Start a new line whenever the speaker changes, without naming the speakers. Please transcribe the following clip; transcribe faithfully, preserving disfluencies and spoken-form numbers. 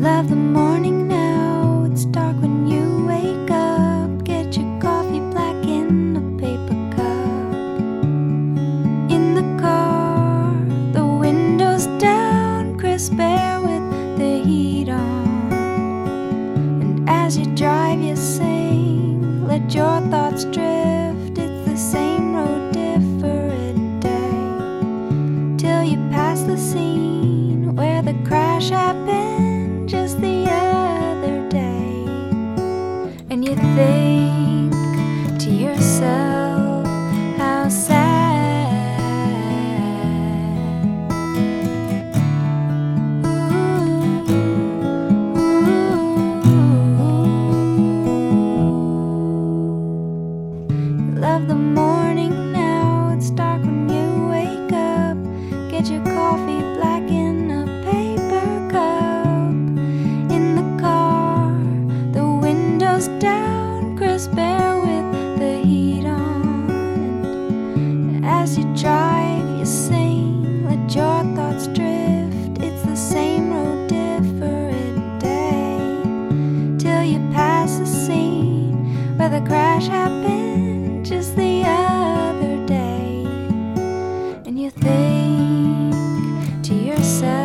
love the morning now. It's dark when you wake up. Get your coffee black in a paper cup. In the car, the windows down, crisp air with the heat on. And as you drive you sing, let your thoughts drift. It's the same road, different day, till you pass the scene where the crash happened just the other day. And you think to yourself, how sad. Ooh, ooh. Love the morning now. It's dark when you wake up. Get your coffee black in a paper cup. In the car, the windows down, crisp air with the heat on. And as you drive, you sing, let your thoughts drift. It's the same road, different day, till you pass the scene where the crash happened just the other day. And you think to yourself,